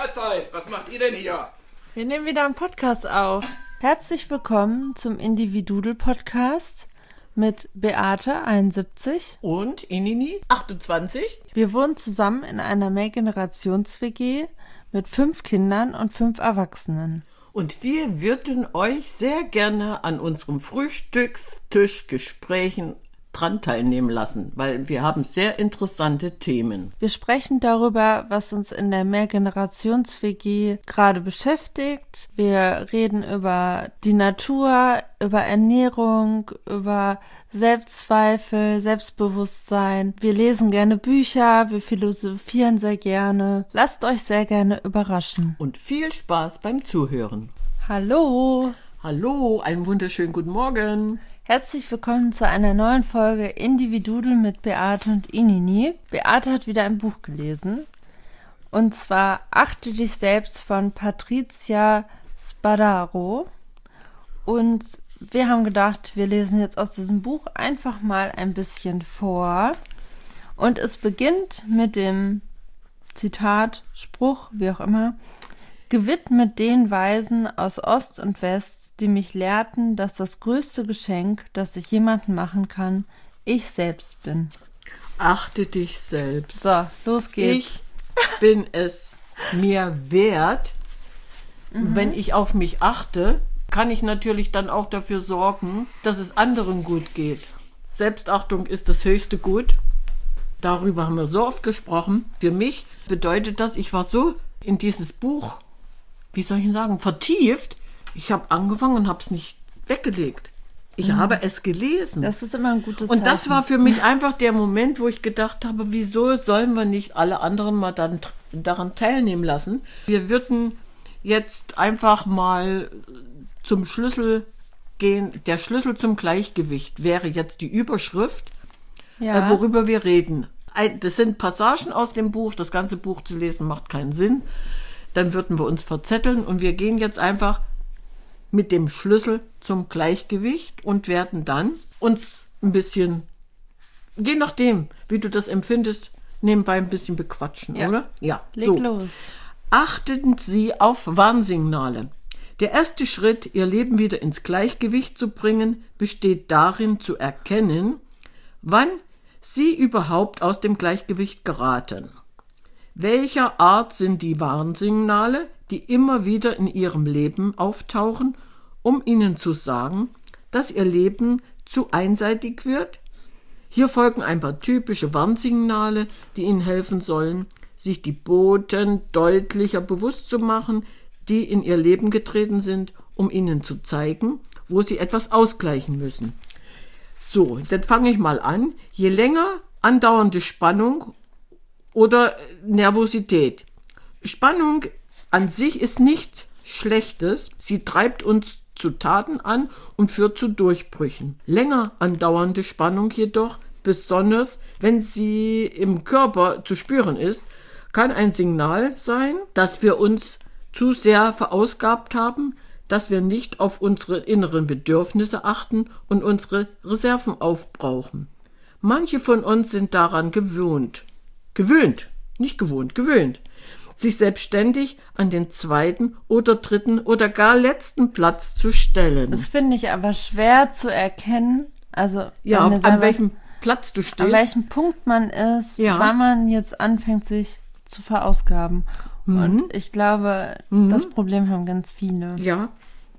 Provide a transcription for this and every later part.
Mahlzeit! Was macht ihr denn hier? Wir nehmen wieder einen Podcast auf. Herzlich willkommen zum Individudel-Podcast mit Beate, 71. Und Inini, 28. Wir wohnen zusammen in einer Mehrgenerations-WG mit 5 Kindern und 5 Erwachsenen. Und wir würden euch sehr gerne an unserem Frühstückstischgesprächen dran teilnehmen lassen, weil wir haben sehr interessante Themen. Wir sprechen darüber, was uns in der Mehrgenerations-WG gerade beschäftigt. Wir reden über die Natur, über Ernährung, über Selbstzweifel, Selbstbewusstsein. Wir lesen gerne Bücher, wir philosophieren sehr gerne. Lasst euch sehr gerne überraschen. Und viel Spaß beim Zuhören. Hallo! Hallo, einen wunderschönen guten Morgen. Herzlich willkommen zu einer neuen Folge Individudel mit Beate und Inini. Beate hat wieder ein Buch gelesen. Und zwar Achte dich selbst von Patrizia Spadaro. Und wir haben gedacht, wir lesen jetzt aus diesem Buch einfach mal ein bisschen vor. Und es beginnt mit dem Zitat, Spruch, wie auch immer: Gewidmet den Weisen aus Ost und West, die mich lehrten, dass das größte Geschenk, das ich jemandem machen kann, ich selbst bin. Achte dich selbst. So, los geht's. Ich bin es mir wert. Wenn ich auf mich achte, kann ich natürlich dann auch dafür sorgen, dass es anderen gut geht. Selbstachtung ist das höchste Gut. Darüber haben wir so oft gesprochen. Für mich bedeutet das, ich war so in dieses Buch, wie soll ich sagen, vertieft. Ich habe angefangen und habe es nicht weggelegt. Ich habe es gelesen. Das ist immer ein gutes Zeichen. Und das war für mich einfach der Moment, wo ich gedacht habe, wieso sollen wir nicht alle anderen mal dann daran teilnehmen lassen? Wir würden jetzt einfach mal zum Schlüssel gehen. Der Schlüssel zum Gleichgewicht wäre jetzt die Überschrift, worüber wir reden. Das sind Passagen aus dem Buch. Das ganze Buch zu lesen macht keinen Sinn. Dann würden wir uns verzetteln und wir gehen jetzt einfach mit dem Schlüssel zum Gleichgewicht und werden dann uns ein bisschen, je nachdem, wie du das empfindest, nebenbei ein bisschen bequatschen, oder? Ja, leg los. Achten Sie auf Warnsignale. Der erste Schritt, Ihr Leben wieder ins Gleichgewicht zu bringen, besteht darin zu erkennen, wann Sie überhaupt aus dem Gleichgewicht geraten. Welcher Art sind die Warnsignale, die immer wieder in Ihrem Leben auftauchen, um Ihnen zu sagen, dass Ihr Leben zu einseitig wird? Hier folgen ein paar typische Warnsignale, die Ihnen helfen sollen, sich die Boten deutlicher bewusst zu machen, die in Ihr Leben getreten sind, um Ihnen zu zeigen, wo Sie etwas ausgleichen müssen. So, dann fange ich mal an. Je länger andauernde Spannung oder Nervosität. Spannung an sich ist nichts Schlechtes. Sie treibt uns zu Taten an und führt zu Durchbrüchen. Länger andauernde Spannung jedoch, besonders wenn sie im Körper zu spüren ist, kann ein Signal sein, dass wir uns zu sehr verausgabt haben, dass wir nicht auf unsere inneren Bedürfnisse achten und unsere Reserven aufbrauchen. Manche von uns sind daran gewöhnt, sich selbstständig an den zweiten oder dritten oder gar letzten Platz zu stellen. Das finde ich aber schwer zu erkennen. Also ja, an welchem Platz du stehst. An welchem Punkt man ist, wann man jetzt anfängt, sich zu verausgaben. Und ich glaube, das Problem haben ganz viele. Ja.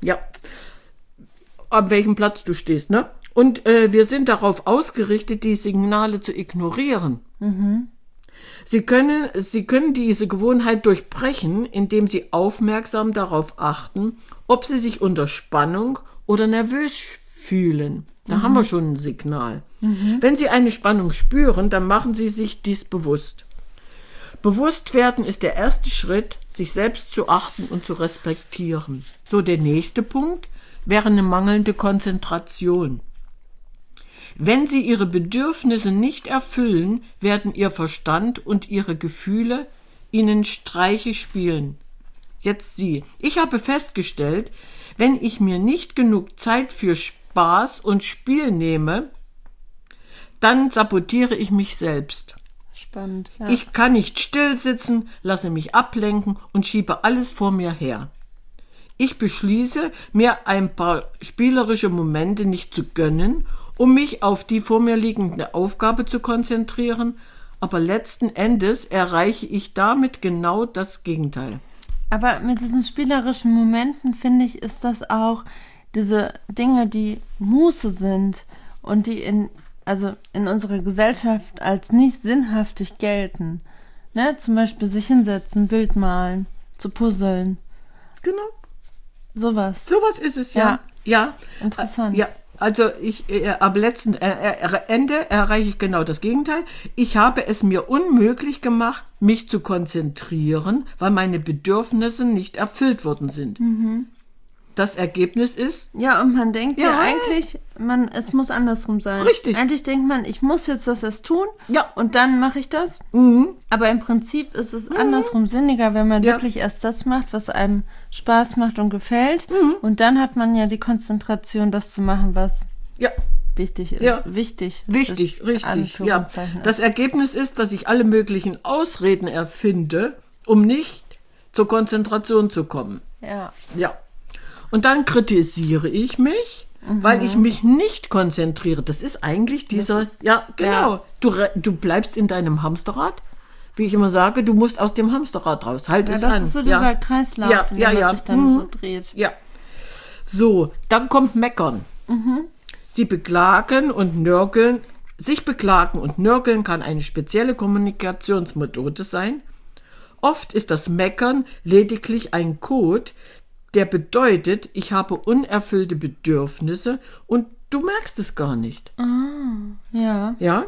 An welchem Platz du stehst, ne? Und wir sind darauf ausgerichtet, die Signale zu ignorieren. Sie können diese Gewohnheit durchbrechen, indem Sie aufmerksam darauf achten, ob Sie sich unter Spannung oder nervös fühlen. Da haben wir schon ein Signal. Wenn Sie eine Spannung spüren, dann machen Sie sich dies bewusst. Bewusstwerden ist der erste Schritt, sich selbst zu achten und zu respektieren. So, der nächste Punkt wäre eine mangelnde Konzentration. Wenn Sie Ihre Bedürfnisse nicht erfüllen, werden Ihr Verstand und Ihre Gefühle Ihnen Streiche spielen. Jetzt Sie. Ich habe festgestellt, wenn ich mir nicht genug Zeit für Spaß und Spiel nehme, dann sabotiere ich mich selbst. spannend. Ja. Ich kann nicht still sitzen, lasse mich ablenken und schiebe alles vor mir her. Ich beschließe, mir ein paar spielerische Momente nicht zu gönnen, um mich auf die vor mir liegende Aufgabe zu konzentrieren, aber letzten Endes erreiche ich damit genau das Gegenteil. Aber mit diesen spielerischen Momenten, finde ich, ist das auch diese Dinge, die Muße sind und die in unserer Gesellschaft als nicht sinnhaftig gelten. Ne? Zum Beispiel sich hinsetzen, Bild malen, zu puzzeln. Genau. Sowas. Sowas ist es, ja. Ja. Interessant. Ja, also am letzten Ende erreiche ich genau das Gegenteil. Ich habe es mir unmöglich gemacht, mich zu konzentrieren, weil meine Bedürfnisse nicht erfüllt worden sind. Mhm. Das Ergebnis ist... Ja, und man denkt ja eigentlich, es muss andersrum sein. Richtig. Eigentlich denkt man, ich muss jetzt das erst tun ja. und dann mache ich das. Mhm. Aber im Prinzip ist es andersrum sinniger, wenn man wirklich erst das macht, was einem Spaß macht und gefällt. Mhm. Und dann hat man ja die Konzentration, das zu machen, was wichtig ist. Ja. Wichtig, richtig. Ja. Das Ergebnis ist, dass ich alle möglichen Ausreden erfinde, um nicht zur Konzentration zu kommen. Ja. Ja. Und dann kritisiere ich mich, weil ich mich nicht konzentriere. Das ist eigentlich dieser, genau. Ja. Du bleibst in deinem Hamsterrad. Wie ich immer sage, du musst aus dem Hamsterrad raus. Halt es an. Das ist so dieser Kreislauf, der man sich dann so dreht. Ja. So, dann kommt Meckern. Mhm. Sie beklagen und nörgeln. Sich beklagen und nörgeln kann eine spezielle Kommunikationsmethode sein. Oft ist das Meckern lediglich ein Code, der bedeutet, ich habe unerfüllte Bedürfnisse und du merkst es gar nicht. Ja. Ja?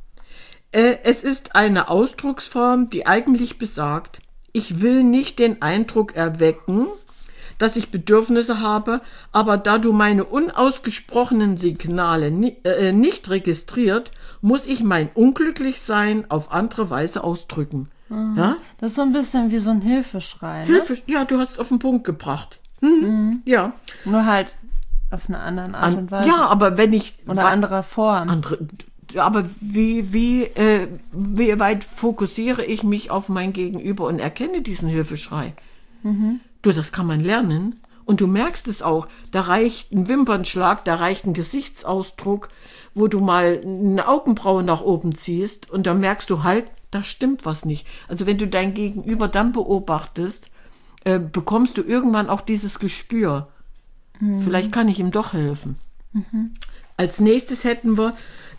Es ist eine Ausdrucksform, die eigentlich besagt, ich will nicht den Eindruck erwecken, dass ich Bedürfnisse habe, aber da du meine unausgesprochenen Signale nicht registriert, muss ich mein Unglücklichsein auf andere Weise ausdrücken. Ja? Das ist so ein bisschen wie so ein Hilfeschrei. Ne? Ja, du hast es auf den Punkt gebracht. Mhm. Ja. Nur halt auf eine andere Art und Weise. Ja, aber wenn ich... Oder anderer Form. Aber wie weit fokussiere ich mich auf mein Gegenüber und erkenne diesen Hilfeschrei? Mhm. Du, das kann man lernen. Und du merkst es auch, da reicht ein Wimpernschlag, da reicht ein Gesichtsausdruck, wo du mal eine Augenbraue nach oben ziehst und dann merkst du halt, da stimmt was nicht. Also wenn du dein Gegenüber dann beobachtest, bekommst du irgendwann auch dieses Gespür. Mhm. Vielleicht kann ich ihm doch helfen. Mhm. Als nächstes hätten wir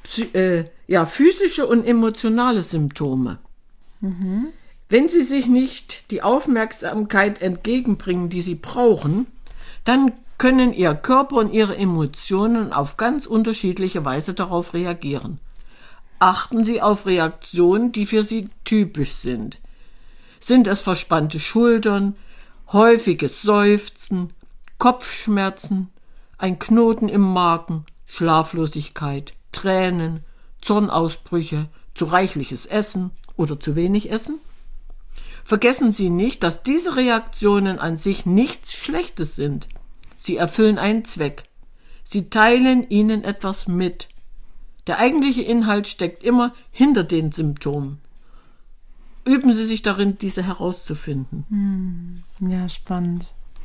physische und emotionale Symptome. Mhm. Wenn sie sich nicht die Aufmerksamkeit entgegenbringen, die sie brauchen, dann können ihr Körper und ihre Emotionen auf ganz unterschiedliche Weise darauf reagieren. Achten Sie auf Reaktionen, die für Sie typisch sind. Sind es verspannte Schultern, häufiges Seufzen, Kopfschmerzen, ein Knoten im Magen, Schlaflosigkeit, Tränen, Zornausbrüche, zu reichliches Essen oder zu wenig Essen? Vergessen Sie nicht, dass diese Reaktionen an sich nichts Schlechtes sind. Sie erfüllen einen Zweck. Sie teilen Ihnen etwas mit. Der eigentliche Inhalt steckt immer hinter den Symptomen. Üben Sie sich darin, diese herauszufinden. Ja, spannend.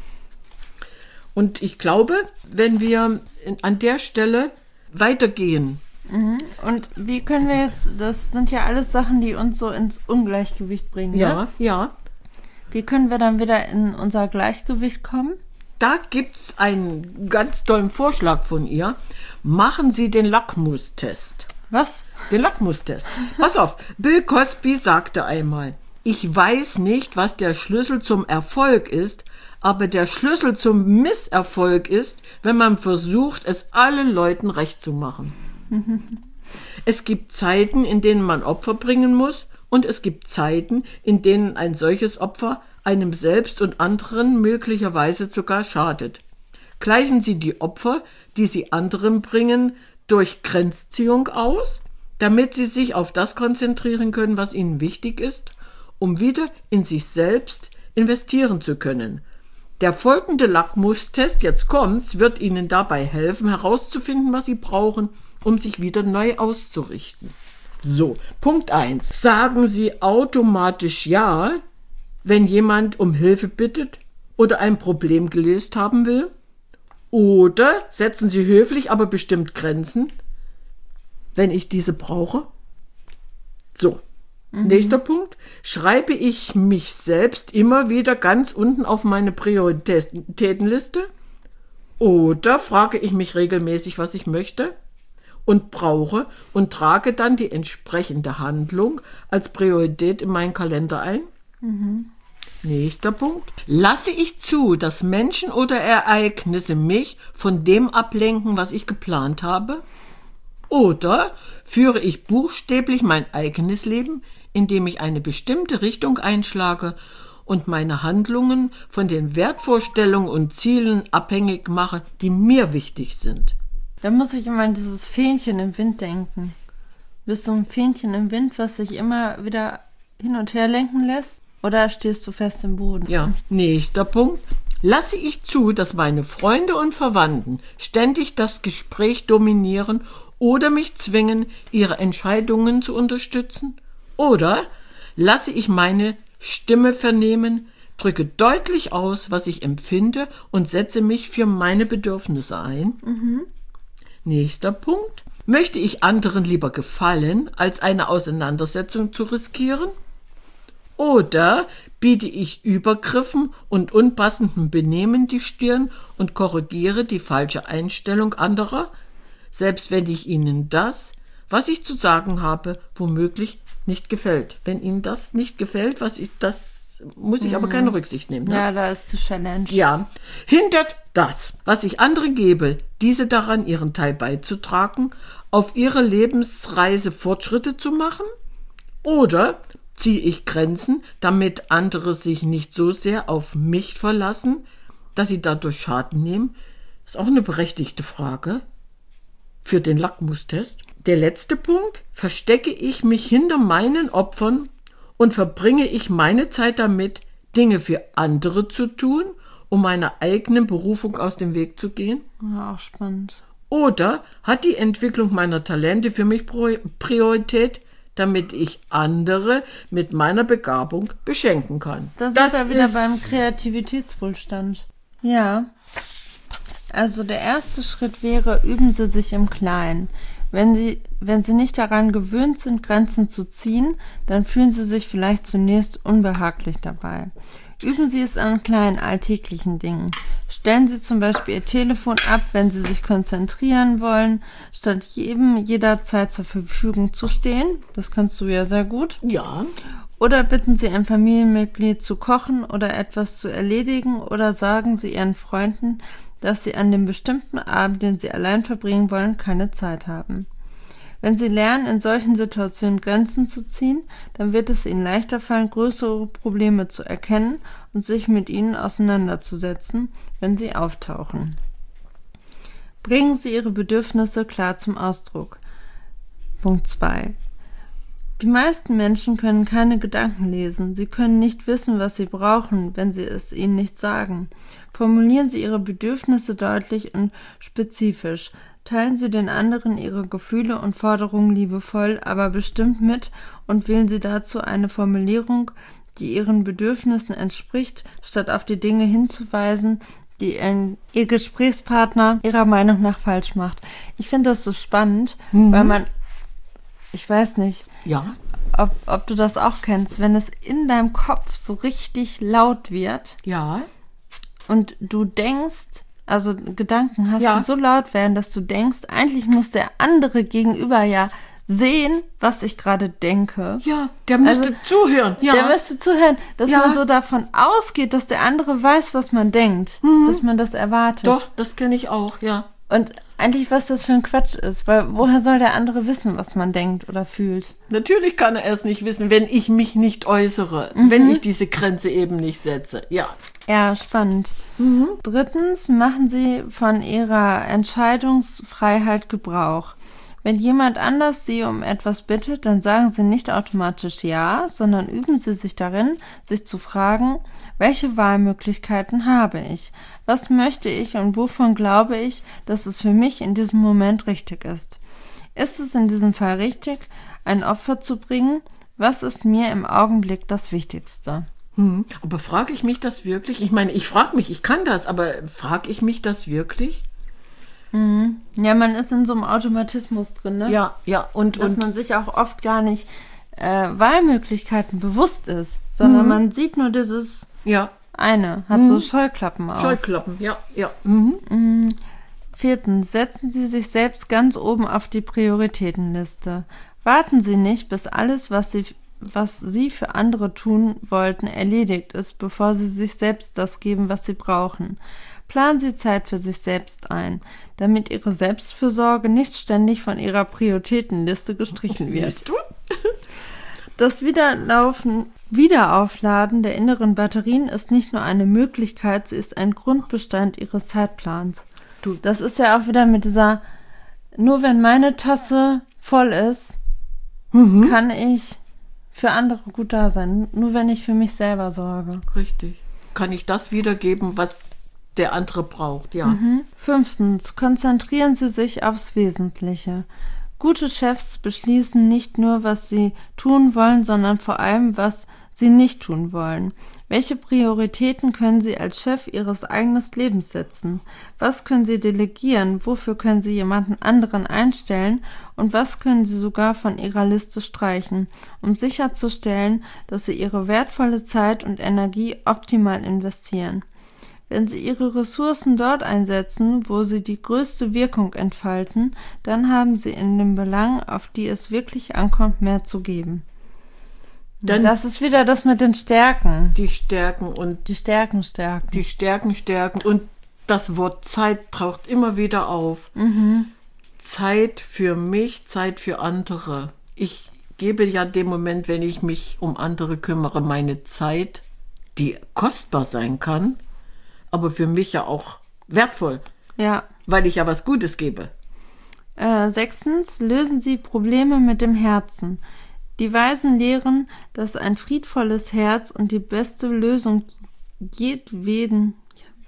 Und ich glaube, wenn wir an der Stelle weitergehen. Und wie können wir jetzt, das sind ja alles Sachen, die uns so ins Ungleichgewicht bringen. Ja, ne? ja. Wie können wir dann wieder in unser Gleichgewicht kommen? Da gibt es einen ganz tollen Vorschlag von ihr. Machen Sie den Lackmustest. Was? Den Lackmustest. Pass auf, Bill Cosby sagte einmal, ich weiß nicht, was der Schlüssel zum Erfolg ist, aber der Schlüssel zum Misserfolg ist, wenn man versucht, es allen Leuten recht zu machen. Es gibt Zeiten, in denen man Opfer bringen muss, und es gibt Zeiten, in denen ein solches Opfer einem selbst und anderen möglicherweise sogar schadet. Gleichen Sie die Opfer, die Sie anderen bringen, durch Grenzziehung aus, damit Sie sich auf das konzentrieren können, was Ihnen wichtig ist, um wieder in sich selbst investieren zu können. Der folgende Lackmustest, jetzt kommt's, wird Ihnen dabei helfen, herauszufinden, was Sie brauchen, um sich wieder neu auszurichten. So, Punkt 1. Sagen Sie automatisch ja, wenn jemand um Hilfe bittet oder ein Problem gelöst haben will? Oder setzen Sie höflich, aber bestimmt Grenzen, wenn ich diese brauche? So, nächster Punkt. Schreibe ich mich selbst immer wieder ganz unten auf meine Prioritätenliste? Oder frage ich mich regelmäßig, was ich möchte und brauche und trage dann die entsprechende Handlung als Priorität in meinen Kalender ein? Nächster Punkt. Lasse ich zu, dass Menschen oder Ereignisse mich von dem ablenken, was ich geplant habe? Oder führe ich buchstäblich mein eigenes Leben, indem ich eine bestimmte Richtung einschlage und meine Handlungen von den Wertvorstellungen und Zielen abhängig mache, die mir wichtig sind? Da muss ich immer an dieses Fähnchen im Wind denken. Bist du ein Fähnchen im Wind, was sich immer wieder hin und her lenken lässt? Oder stehst du fest im Boden? Ja, nächster Punkt. Lasse ich zu, dass meine Freunde und Verwandten ständig das Gespräch dominieren oder mich zwingen, ihre Entscheidungen zu unterstützen? Oder lasse ich meine Stimme vernehmen, drücke deutlich aus, was ich empfinde und setze mich für meine Bedürfnisse ein? Nächster Punkt. Möchte ich anderen lieber gefallen, als eine Auseinandersetzung zu riskieren? Oder biete ich Übergriffen und unpassendem Benehmen die Stirn und korrigiere die falsche Einstellung anderer, selbst wenn ich ihnen das, was ich zu sagen habe, womöglich nicht gefällt. Wenn ihnen das nicht gefällt, das muss ich aber keine Rücksicht nehmen. Ne? Ja, da ist die Challenge. Ja, hindert das, was ich andere gebe, diese daran, ihren Teil beizutragen, auf ihrer Lebensreise Fortschritte zu machen? Oder ziehe ich Grenzen, damit andere sich nicht so sehr auf mich verlassen, dass sie dadurch Schaden nehmen? Ist auch eine berechtigte Frage für den Lackmustest. Der letzte Punkt. Verstecke ich mich hinter meinen Opfern und verbringe ich meine Zeit damit, Dinge für andere zu tun, um meiner eigenen Berufung aus dem Weg zu gehen? Ja, auch spannend. Oder hat die Entwicklung meiner Talente für mich Priorität, damit ich andere mit meiner Begabung beschenken kann? Da sind wir wieder beim Kreativitätswohlstand. Ja. Also der erste Schritt wäre, üben Sie sich im Kleinen. Wenn Sie nicht daran gewöhnt sind, Grenzen zu ziehen, dann fühlen Sie sich vielleicht zunächst unbehaglich dabei. Üben Sie es an kleinen alltäglichen Dingen. Stellen Sie zum Beispiel Ihr Telefon ab, wenn Sie sich konzentrieren wollen, statt jederzeit zur Verfügung zu stehen. Das kannst du ja sehr gut. Ja. Oder bitten Sie ein Familienmitglied zu kochen oder etwas zu erledigen oder sagen Sie Ihren Freunden, dass Sie an dem bestimmten Abend, den Sie allein verbringen wollen, keine Zeit haben. Wenn Sie lernen, in solchen Situationen Grenzen zu ziehen, dann wird es Ihnen leichter fallen, größere Probleme zu erkennen und sich mit ihnen auseinanderzusetzen, wenn sie auftauchen. Bringen Sie Ihre Bedürfnisse klar zum Ausdruck. Punkt 2. Die meisten Menschen können keine Gedanken lesen. Sie können nicht wissen, was sie brauchen, wenn Sie es ihnen nicht sagen. Formulieren Sie Ihre Bedürfnisse deutlich und spezifisch. Teilen Sie den anderen Ihre Gefühle und Forderungen liebevoll, aber bestimmt mit und wählen Sie dazu eine Formulierung, die Ihren Bedürfnissen entspricht, statt auf die Dinge hinzuweisen, die Ihr Gesprächspartner Ihrer Meinung nach falsch macht. Ich finde das so spannend, weil ich weiß nicht, ja, ob du das auch kennst, wenn es in deinem Kopf so richtig laut wird. Ja. Und du denkst, also Gedanken hast, Ja. die so laut werden, dass du denkst, eigentlich muss der andere gegenüber ja sehen, was ich gerade denke. Ja, der müsste zuhören. Ja. Der müsste zuhören, dass Ja. man so davon ausgeht, dass der andere weiß, was man denkt, dass man das erwartet. Doch, das kenne ich auch, ja. Und eigentlich, was das für ein Quatsch ist, weil woher soll der andere wissen, was man denkt oder fühlt? Natürlich kann er es nicht wissen, wenn ich mich nicht äußere, wenn ich diese Grenze eben nicht setze. Ja. Ja, spannend. Drittens, machen Sie von Ihrer Entscheidungsfreiheit Gebrauch. Wenn jemand anders Sie um etwas bittet, dann sagen Sie nicht automatisch ja, sondern üben Sie sich darin, sich zu fragen, welche Wahlmöglichkeiten habe ich? Was möchte ich und wovon glaube ich, dass es für mich in diesem Moment richtig ist? Ist es in diesem Fall richtig, ein Opfer zu bringen? Was ist mir im Augenblick das Wichtigste? Aber frage ich mich das wirklich? Ich meine, ich frage mich, ich kann das, aber frage ich mich das wirklich? Ja, man ist in so einem Automatismus drin, ne? Ja, und Dass man sich auch oft gar nicht Wahlmöglichkeiten bewusst ist, sondern man sieht nur dieses eine, hat so Scheuklappen auf. Scheuklappen, ja. 4. Setzen Sie sich selbst ganz oben auf die Prioritätenliste. Warten Sie nicht, bis alles, was Sie für andere tun wollten, erledigt ist, bevor Sie sich selbst das geben, was Sie brauchen. Planen Sie Zeit für sich selbst ein, damit Ihre Selbstfürsorge nicht ständig von Ihrer Prioritätenliste gestrichen wird. Siehst du? Das Wiederaufladen der inneren Batterien ist nicht nur eine Möglichkeit, sie ist ein Grundbestand Ihres Zeitplans. Das ist ja auch wieder mit dieser, nur wenn meine Tasse voll ist, kann ich für andere gut da sein. Nur wenn ich für mich selber sorge. Richtig. Kann ich das wiedergeben, was der andere braucht, ja. 5. Konzentrieren Sie sich aufs Wesentliche. Gute Chefs beschließen nicht nur, was sie tun wollen, sondern vor allem, was sie nicht tun wollen. Welche Prioritäten können Sie als Chef Ihres eigenen Lebens setzen? Was können Sie delegieren? Wofür können Sie jemanden anderen einstellen? Und was können Sie sogar von Ihrer Liste streichen, um sicherzustellen, dass Sie Ihre wertvolle Zeit und Energie optimal investieren? Wenn Sie Ihre Ressourcen dort einsetzen, wo sie die größte Wirkung entfalten, dann haben Sie in den Belangen, auf die es wirklich ankommt, mehr zu geben. Dann das ist wieder das mit den Stärken. Die Stärken und die Stärken stärken. Die Stärken stärken. Und das Wort Zeit taucht immer wieder auf. Zeit für mich, Zeit für andere. Ich gebe ja dem Moment, wenn ich mich um andere kümmere, meine Zeit, die kostbar sein kann, aber für mich ja auch wertvoll. Ja. Weil ich ja was Gutes gebe. 6. Lösen Sie Probleme mit dem Herzen. Die Weisen lehren, dass ein friedvolles Herz und die beste Lösung jedweden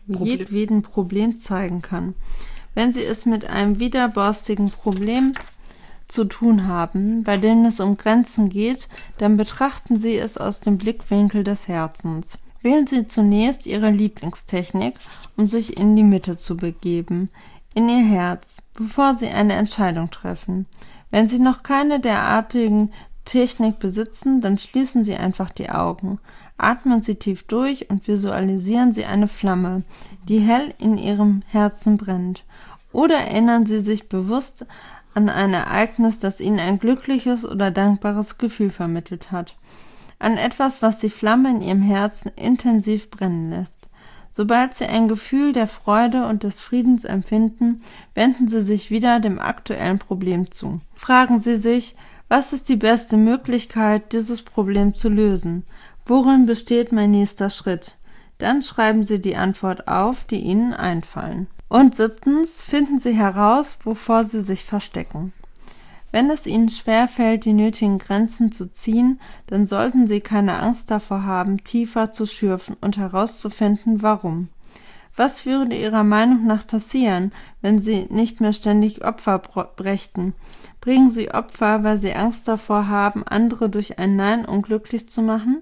Problem zeigen kann. Wenn Sie es mit einem widerborstigen Problem zu tun haben, bei denen es um Grenzen geht, dann betrachten Sie es aus dem Blickwinkel des Herzens. Wählen Sie zunächst Ihre Lieblingstechnik, um sich in die Mitte zu begeben, in Ihr Herz, bevor Sie eine Entscheidung treffen. Wenn Sie noch keine derartigen Technik besitzen, dann schließen Sie einfach die Augen. Atmen Sie tief durch und visualisieren Sie eine Flamme, die hell in Ihrem Herzen brennt. Oder erinnern Sie sich bewusst an ein Ereignis, das Ihnen ein glückliches oder dankbares Gefühl vermittelt hat. An etwas, was die Flamme in Ihrem Herzen intensiv brennen lässt. Sobald Sie ein Gefühl der Freude und des Friedens empfinden, wenden Sie sich wieder dem aktuellen Problem zu. Fragen Sie sich, was ist die beste Möglichkeit, dieses Problem zu lösen? Worin besteht mein nächster Schritt? Dann schreiben Sie die Antwort auf, die Ihnen einfallen. Und 7. Finden Sie heraus, wovor Sie sich verstecken. Wenn es Ihnen schwerfällt, die nötigen Grenzen zu ziehen, dann sollten Sie keine Angst davor haben, tiefer zu schürfen und herauszufinden, warum. Was würde Ihrer Meinung nach passieren, wenn Sie nicht mehr ständig Opfer brächten? Bringen Sie Opfer, weil Sie Angst davor haben, andere durch ein Nein unglücklich zu machen?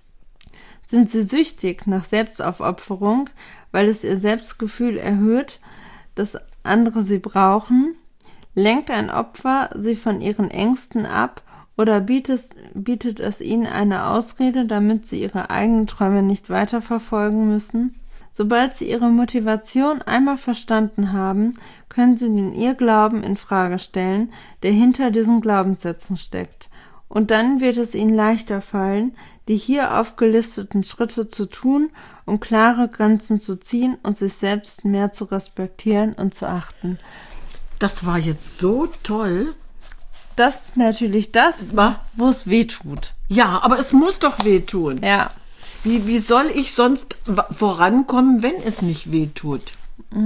Sind Sie süchtig nach Selbstaufopferung, weil es Ihr Selbstgefühl erhöht, dass andere Sie brauchen? Lenkt ein Opfer Sie von Ihren Ängsten ab oder bietet es Ihnen eine Ausrede, damit Sie Ihre eigenen Träume nicht weiterverfolgen müssen? Sobald Sie Ihre Motivation einmal verstanden haben, können Sie den Irrglauben in Frage stellen, der hinter diesen Glaubenssätzen steckt. Und dann wird es Ihnen leichter fallen, die hier aufgelisteten Schritte zu tun, um klare Grenzen zu ziehen und sich selbst mehr zu respektieren und zu achten. Das war jetzt so toll. Das ist natürlich das, wo es weh tut. Ja, aber es muss doch wehtun. Ja. Wie soll ich sonst vorankommen, wenn es nicht wehtut?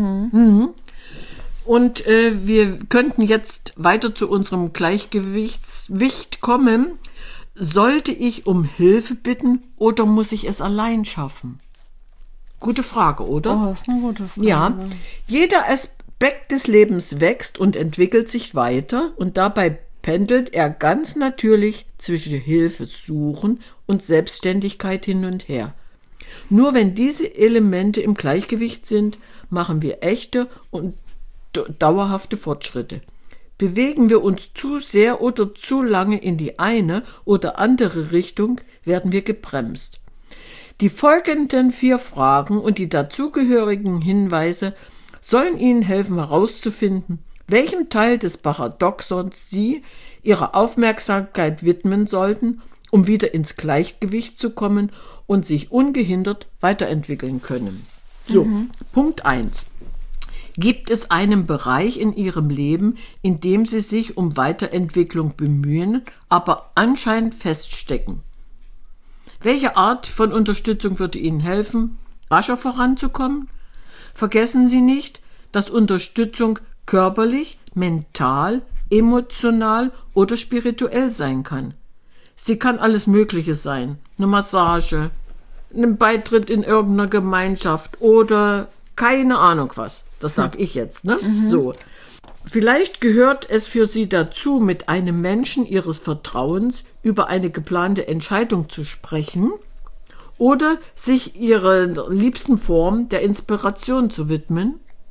Und wir könnten jetzt weiter zu unserem Gleichgewicht kommen. Sollte ich um Hilfe bitten oder muss ich es allein schaffen? Gute Frage, oder? Oh, das ist eine gute Frage. Ja, jeder Aspekt des Lebens wächst und entwickelt sich weiter und dabei pendelt er ganz natürlich zwischen Hilfe suchen und Selbstständigkeit hin und her. Nur wenn diese Elemente im Gleichgewicht sind, machen wir echte und dauerhafte Fortschritte. Bewegen wir uns zu sehr oder zu lange in die eine oder andere Richtung, werden wir gebremst. Die folgenden 4 Fragen und die dazugehörigen Hinweise sollen Ihnen helfen herauszufinden, welchem Teil des Paradoxons Sie Ihre Aufmerksamkeit widmen sollten, um wieder ins Gleichgewicht zu kommen und sich ungehindert weiterentwickeln können. So, Punkt 1. Gibt es einen Bereich in Ihrem Leben, in dem Sie sich um Weiterentwicklung bemühen, aber anscheinend feststecken? Welche Art von Unterstützung würde Ihnen helfen, rascher voranzukommen? Vergessen Sie nicht, dass Unterstützung körperlich, mental, emotional oder spirituell sein kann. Sie kann alles Mögliche sein. Eine Massage, ein Beitritt in irgendeiner Gemeinschaft oder keine Ahnung was. Das sag ich jetzt, ne? So. Vielleicht gehört es für Sie dazu, mit einem Menschen Ihres Vertrauens über eine geplante Entscheidung zu sprechen oder sich Ihrer liebsten Form der Inspiration zu widmen.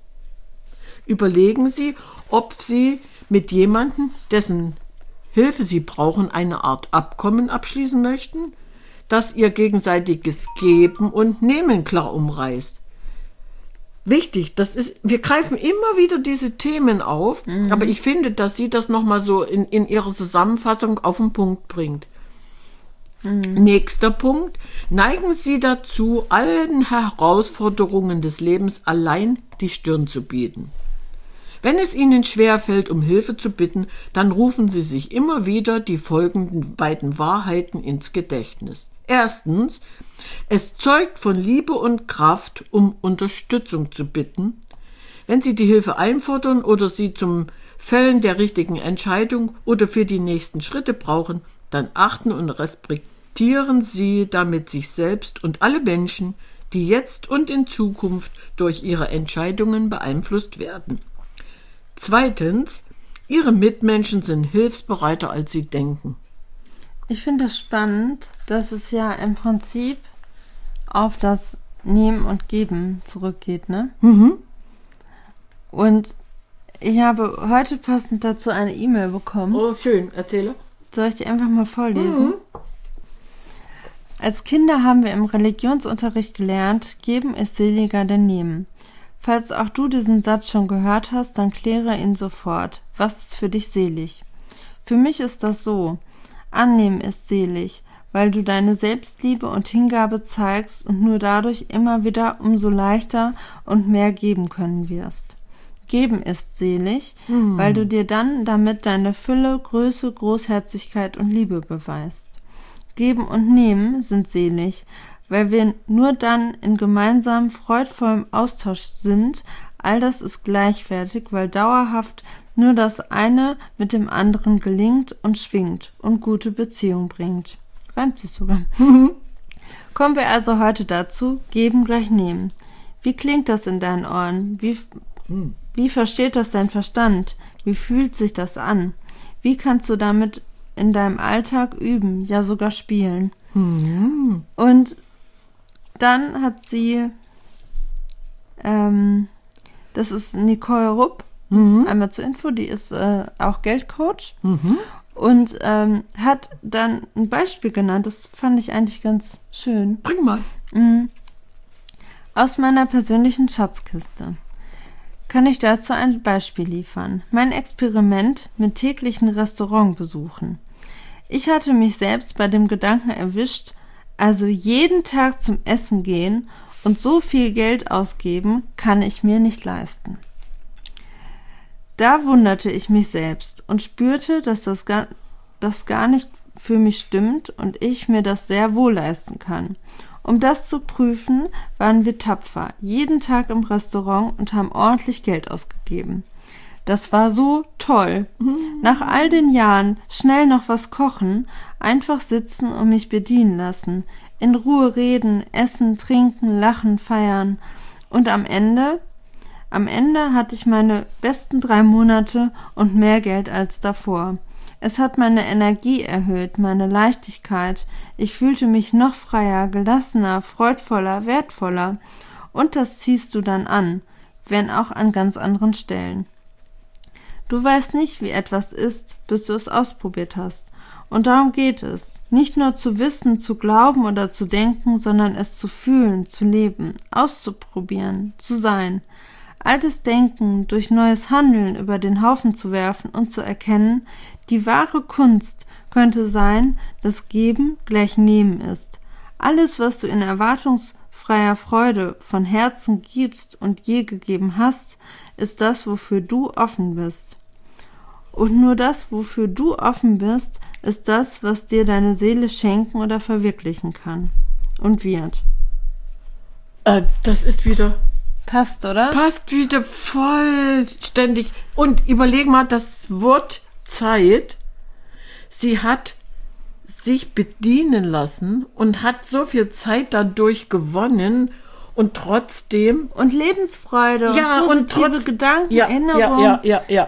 Überlegen Sie, ob Sie mit jemandem, dessen Hilfe Sie brauchen, eine Art Abkommen abschließen möchten, das Ihr gegenseitiges Geben und Nehmen klar umreißt. Wichtig, wir greifen immer wieder diese Themen auf, aber ich finde, dass sie das nochmal so in ihrer Zusammenfassung auf den Punkt bringt. Nächster Punkt. Neigen Sie dazu, allen Herausforderungen des Lebens allein die Stirn zu bieten. Wenn es Ihnen schwerfällt, um Hilfe zu bitten, dann rufen Sie sich immer wieder die folgenden beiden Wahrheiten ins Gedächtnis. Erstens, es zeugt von Liebe und Kraft, um Unterstützung zu bitten. Wenn Sie die Hilfe einfordern oder sie zum Fällen der richtigen Entscheidung oder für die nächsten Schritte brauchen, dann achten und respektieren Sie damit sich selbst und alle Menschen, die jetzt und in Zukunft durch Ihre Entscheidungen beeinflusst werden. Zweitens, Ihre Mitmenschen sind hilfsbereiter, als Sie denken. Ich finde das spannend, dass es ja im Prinzip auf das Nehmen und Geben zurückgeht, ne? Und ich habe heute passend dazu eine E-Mail bekommen. Oh, schön. Erzähle. Soll ich die einfach mal vorlesen? Als Kinder haben wir im Religionsunterricht gelernt, geben ist seliger denn nehmen. Falls auch du diesen Satz schon gehört hast, dann kläre ihn sofort. Was ist für dich selig? Für mich ist das so. Annehmen ist selig, weil du deine Selbstliebe und Hingabe zeigst und nur dadurch immer wieder umso leichter und mehr geben können wirst. Geben ist selig, weil du dir dann damit deine Fülle, Größe, Großherzigkeit und Liebe beweist. Geben und Nehmen sind selig, weil wir nur dann in gemeinsamem, freudvollem Austausch sind. All das ist gleichwertig, weil dauerhaft nur das eine mit dem anderen gelingt und schwingt und gute Beziehung bringt. Reimt sich sogar. Kommen wir also heute dazu, geben gleich nehmen. Wie klingt das in deinen Ohren? Wie versteht das dein Verstand? Wie fühlt sich das an? Wie kannst du damit in deinem Alltag üben, ja sogar spielen? Und dann hat sie, das ist Nicole Rupp, einmal zur Info, die ist auch Geldcoach und hat dann ein Beispiel genannt, das fand ich eigentlich ganz schön. Bring mal. Aus meiner persönlichen Schatzkiste kann ich dazu ein Beispiel liefern. Mein Experiment mit täglichen Restaurantbesuchen. Ich hatte mich selbst bei dem Gedanken erwischt, also jeden Tag zum Essen gehen und so viel Geld ausgeben, kann ich mir nicht leisten. Da wunderte ich mich selbst und spürte, dass das gar nicht für mich stimmt und ich mir das sehr wohl leisten kann. Um das zu prüfen, waren wir tapfer, jeden Tag im Restaurant und haben ordentlich Geld ausgegeben. Das war so toll. Nach all den Jahren schnell noch was kochen, einfach sitzen und mich bedienen lassen, in Ruhe reden, essen, trinken, lachen, feiern. Und am Ende hatte ich meine besten 3 Monate und mehr Geld als davor. Es hat meine Energie erhöht, meine Leichtigkeit. Ich fühlte mich noch freier, gelassener, freudvoller, wertvoller. Und das ziehst du dann an, wenn auch an ganz anderen Stellen. Du weißt nicht, wie etwas ist, bis du es ausprobiert hast. Und darum geht es. Nicht nur zu wissen, zu glauben oder zu denken, sondern es zu fühlen, zu leben, auszuprobieren, zu sein. Altes Denken durch neues Handeln über den Haufen zu werfen und zu erkennen, die wahre Kunst könnte sein, dass Geben gleich Nehmen ist. Alles, was du in erwartungsfreier Freude von Herzen gibst und je gegeben hast, ist das, wofür du offen bist. Und nur das, wofür du offen bist, ist das, was dir deine Seele schenken oder verwirklichen kann. Und wird. Das ist wieder... Passt, oder? Passt wieder vollständig. Und überleg mal, das Wort Zeit, sie hat sich bedienen lassen und hat so viel Zeit dadurch gewonnen und trotzdem... Und Lebensfreude ja, und positive Gedanken, Erinnerung.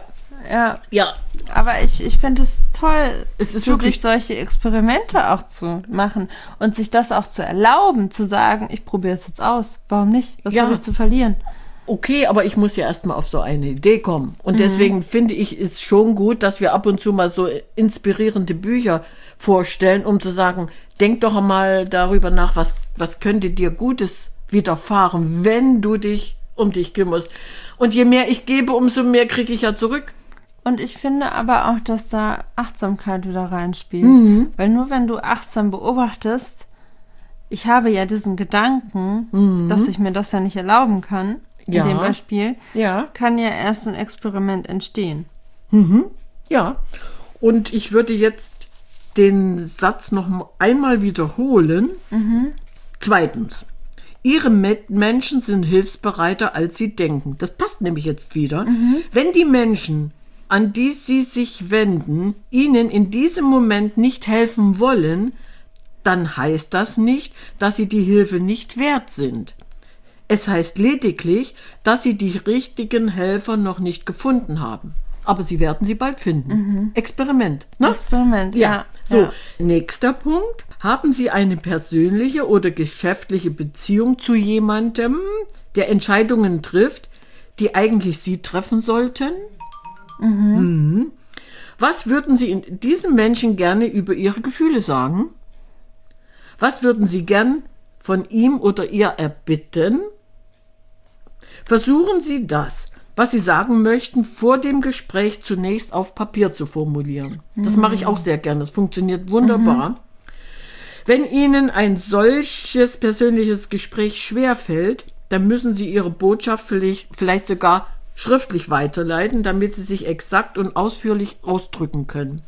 Ja. Aber ich finde es toll, es ist für wirklich sich solche Experimente auch zu machen und sich das auch zu erlauben, zu sagen, ich probiere es jetzt aus. Warum nicht? Was habe ich zu verlieren? Okay, aber ich muss ja erstmal auf so eine Idee kommen. Und deswegen finde ich es schon gut, dass wir ab und zu mal so inspirierende Bücher vorstellen, um zu sagen, denk doch mal darüber nach, was könnte dir Gutes widerfahren, wenn du dich um dich kümmerst. Und je mehr ich gebe, umso mehr kriege ich ja zurück. Und ich finde aber auch, dass da Achtsamkeit wieder reinspielt. Weil nur wenn du achtsam beobachtest, ich habe ja diesen Gedanken, dass ich mir das ja nicht erlauben kann, in dem Beispiel, kann ja erst ein Experiment entstehen. Ja, und ich würde jetzt den Satz noch einmal wiederholen. Zweitens. Ihre Mitmenschen sind hilfsbereiter, als sie denken. Das passt nämlich jetzt wieder. Wenn die Menschen, an die sie sich wenden, ihnen in diesem Moment nicht helfen wollen, dann heißt das nicht, dass sie die Hilfe nicht wert sind. Es heißt lediglich, dass sie die richtigen Helfer noch nicht gefunden haben. Aber sie werden sie bald finden. Experiment. Ne? Experiment, ja. So, nächster Punkt. Haben Sie eine persönliche oder geschäftliche Beziehung zu jemandem, der Entscheidungen trifft, die eigentlich Sie treffen sollten? Was würden Sie in diesem Menschen gerne über Ihre Gefühle sagen? Was würden Sie gern von ihm oder ihr erbitten? Versuchen Sie das, was Sie sagen möchten, vor dem Gespräch zunächst auf Papier zu formulieren. Das mache ich auch sehr gern. Das funktioniert wunderbar. Wenn Ihnen ein solches persönliches Gespräch schwerfällt, dann müssen Sie Ihre Botschaft vielleicht sogar schriftlich weiterleiten, damit Sie sich exakt und ausführlich ausdrücken können.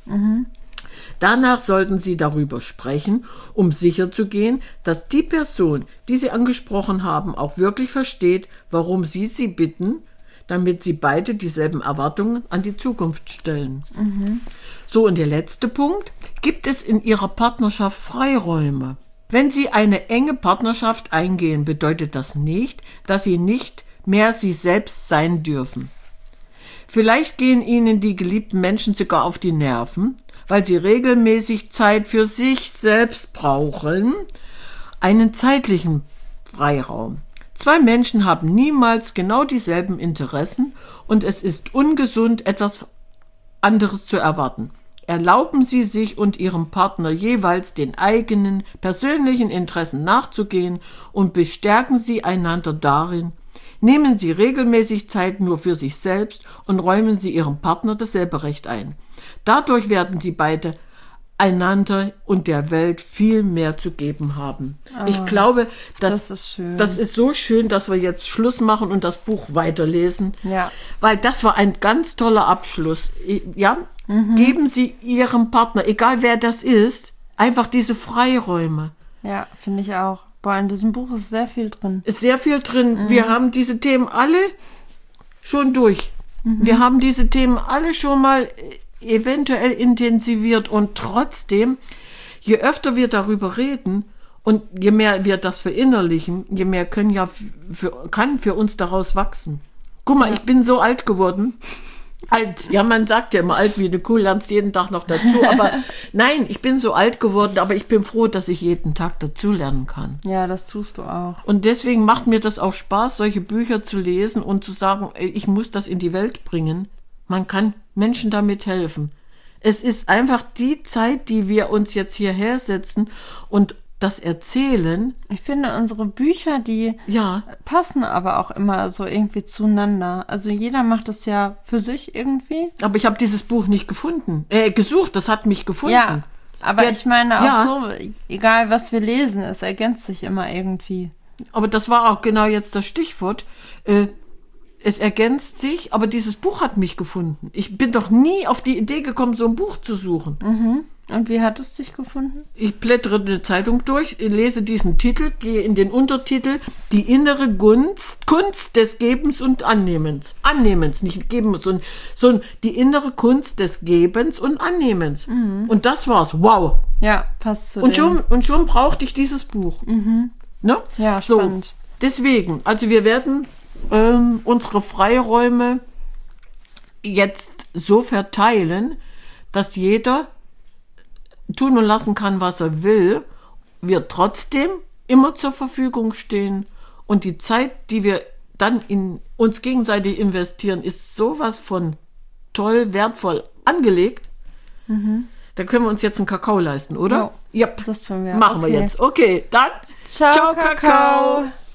Danach sollten Sie darüber sprechen, um sicherzugehen, dass die Person, die Sie angesprochen haben, auch wirklich versteht, warum Sie sie bitten, damit Sie beide dieselben Erwartungen an die Zukunft stellen. So, und der letzte Punkt. Gibt es in Ihrer Partnerschaft Freiräume? Wenn Sie eine enge Partnerschaft eingehen, bedeutet das nicht, dass Sie nicht mehr Sie selbst sein dürfen. Vielleicht gehen Ihnen die geliebten Menschen sogar auf die Nerven, weil sie regelmäßig Zeit für sich selbst brauchen, einen zeitlichen Freiraum. Zwei Menschen haben niemals genau dieselben Interessen und es ist ungesund, etwas anderes zu erwarten. Erlauben Sie sich und Ihrem Partner jeweils den eigenen persönlichen Interessen nachzugehen und bestärken Sie einander darin. Nehmen Sie regelmäßig Zeit nur für sich selbst und räumen Sie Ihrem Partner dasselbe Recht ein. Dadurch werden Sie beide einander und der Welt viel mehr zu geben haben. Ich glaube, das ist schön. Das ist so schön, dass wir jetzt Schluss machen und das Buch weiterlesen. Ja. Weil das war ein ganz toller Abschluss. Ja, geben Sie Ihrem Partner, egal wer das ist, einfach diese Freiräume. Ja, finde ich auch. Boah, in diesem Buch ist sehr viel drin. Ist sehr viel drin. Wir haben diese Themen alle schon durch. Wir haben diese Themen alle schon mal eventuell intensiviert und trotzdem, je öfter wir darüber reden und je mehr wir das verinnerlichen, je mehr kann für uns daraus wachsen. Guck mal, ich bin so alt geworden Alt, ja, man sagt ja immer alt wie eine Kuh, lernst jeden Tag noch dazu. Aber nein, ich bin so alt geworden, aber ich bin froh, dass ich jeden Tag dazu lernen kann. Ja, das tust du auch. Und deswegen macht mir das auch Spaß, solche Bücher zu lesen und zu sagen, ey, ich muss das in die Welt bringen. Man kann Menschen damit helfen. Es ist einfach die Zeit, die wir uns jetzt hierher setzen und das Erzählen. Ich finde, unsere Bücher, die passen aber auch immer so irgendwie zueinander. Also jeder macht das ja für sich irgendwie. Aber ich habe dieses Buch nicht gefunden. Gesucht, das hat mich gefunden. Ja, aber ich meine auch so, egal was wir lesen, es ergänzt sich immer irgendwie. Aber das war auch genau jetzt das Stichwort. Es ergänzt sich, aber dieses Buch hat mich gefunden. Ich bin doch nie auf die Idee gekommen, so ein Buch zu suchen. Mhm. Und wie hat es dich gefunden? Ich blättere eine Zeitung durch, lese diesen Titel, gehe in den Untertitel, die innere Kunst des Gebens und Annehmens. Annehmens, nicht Gebens, sondern die innere Kunst des Gebens und Annehmens. Mhm. Und das war's. Wow. Ja, passt zu und schon brauchte ich dieses Buch. Mhm. Ne? Ja, spannend. So, deswegen, also wir werden unsere Freiräume jetzt so verteilen, dass jeder tun und lassen kann, was er will, wir trotzdem immer zur Verfügung stehen. Und die Zeit, die wir dann in uns gegenseitig investieren, ist sowas von toll, wertvoll angelegt. Mhm. Da können wir uns jetzt einen Kakao leisten, oder? Ja, das tun wir. Machen wir jetzt. Okay, dann ciao, Kakao.